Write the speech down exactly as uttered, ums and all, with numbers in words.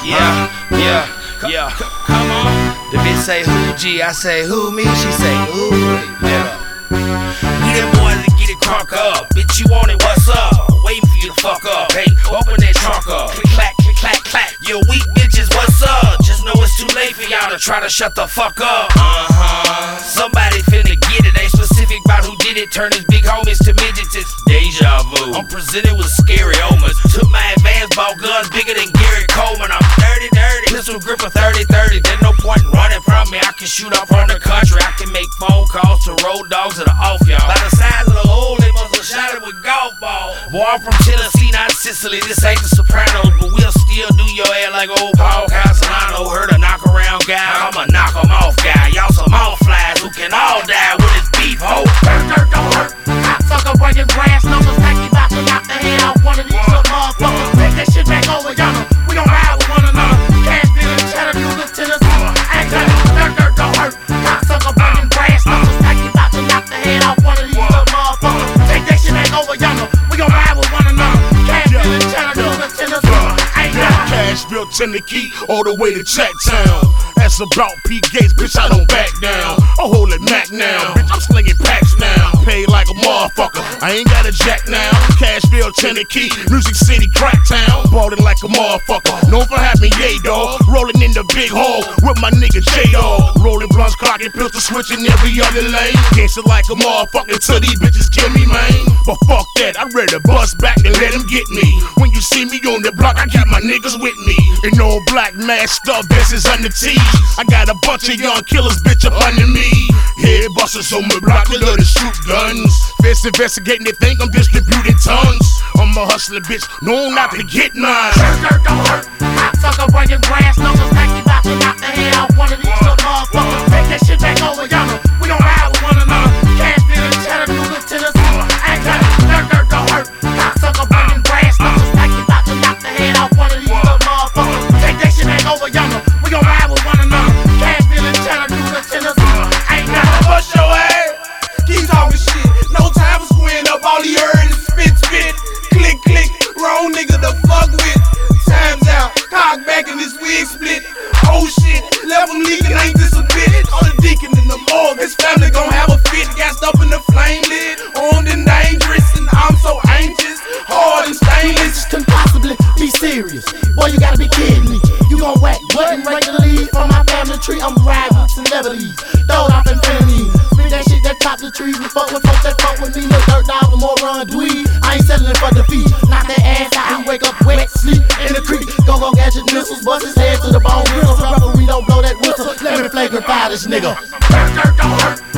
Yeah, yeah, yeah. Come on. The bitch say who G, I say who me. She say ooh, yeah. We them boys that get it crunk up. Bitch, you want it? What's up? Waiting for you to fuck up. Hey, open that trunk up. Click, clack, click, clack, clack. You weak bitches, what's up? Just know it's too late for y'all to try to shut the fuck up. Uh huh. Somebody finna get it. Ain't specific about who did it. Turn his big homies to midgets. It's deja vu. I'm presented with scary omens. Took my advance, bought guns bigger than Gary Coleman. I'm dirty, dirty. Pistol grip a thirty thirty. There's no point in running from me. I can shoot off from the country. I can make phone calls to road dogs that are off y'all. By the size of the hole, they must have shot it with golf balls. Boy, I'm from Tennessee, not Sicily. This ain't the Sopranos, but we'll still do your ass like old Paul Castellano. Heard a knock around guy. I'm a knock 'em off guy. Y'all some all flies who can all die with his beef hoe. Dirt, dirt, don't hurt. Cocksucker bringing brass numbers. Like he about to knock the head off one of these little motherfuckers. Take that shit back over yonder. We gon' ride with one another. Cash dealing, Chattanooga, Tennessee. Ain't got dirt, dirt, don't hurt. Cocksucker bringing brass numbers. Like he about to knock the head off one of these little motherfuckers. Take that shit back over yonder. We gon' ride with one another. Cash dealing, Chattanooga, Tennessee. Ain't got Cashville, Tennessee, all the way to Chattown. That's about P. Gates, bitch, I don't back down. I hold it Mac now, bitch, I'm slinging packs now. Paid like a motherfucker, I ain't got a jack now. Cashville, Tennessee, Music City, Cracktown. Ballin' like a motherfucker, known for having yay, dog. Rolling in the big hole with my nigga J-Dog. Rolling blunts, clocking pistol, switching every other lane. Gangsta like a motherfucker till these bitches kill me, man. But fuck that, I'm ready to bust back and let them get me. When you see me on the block, I got my niggas with me. In all black masked up, this is under T. I got a bunch of young killers, bitch, up under me. Head busters on my block, they love to shoot guns. Fist investigating, they think I'm distributing tons. I'm a hustler, bitch, known not to get mine. dirt, dirt, don't hurt. Cocksucker bringing brass numbers. Like he about to knock the head off one of these little motherfuckers. Take that shit back over yonder. We gon' ride with one another. Cash dealing, Chattanooga, Tennessee. Ain't got dirt, dirt, don't hurt. Cocksucker bringing brass numbers. Like he about to knock the head off one of these little motherfuckers. Take that shit back over yonder. We gon' ride with one another. Cash dealing, Chattanooga, Tennessee. Ain't got Bust your ass, keep talking shit. No time for squaring up, all he heard is spit, spit. Click, click, wrong nigga to fuck with. Time's out, cock back in this wig split. Oh shit, left him leaking, ain't this a bit? On the deacon in the morgue, his family gon' have a fit. Gassed up in the flame lid, armed and dangerous. And I'm so anxious, hard and stainless. This can possibly be serious. Boy, you gotta be kidding me. You gon' whack button regularly from my family tree. I'm riding with celebrities, throwed off in front of me. Spit that shit that top the trees and fuck with folks that fuck with me. No dirt dog, no more run dweeb. I ain't settling for defeat. Knock that ass out and wake up wet, sleep in the creek. Go go gadget missiles, bust his head to the bone. Referee don't blow that whistle. Let me flagrant fire this nigga. Dirt, dirt, don't hurt.